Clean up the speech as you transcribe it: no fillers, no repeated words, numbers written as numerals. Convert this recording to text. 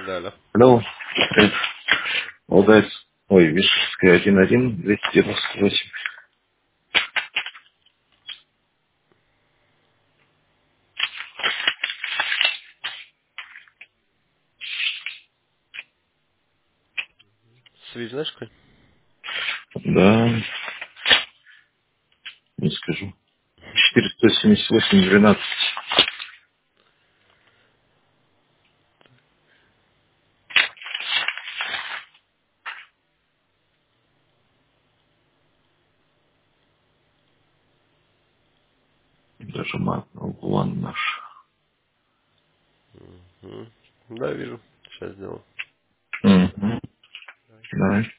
Да, да. Алло. Привет. Молодец. Ой, Вишевская 1-1, 298. Связь знаешь какой? Да, не скажу. 478-12. Даже матный углан наш. Мгм. Да, вижу. Сейчас сделаю. Угу. Давай.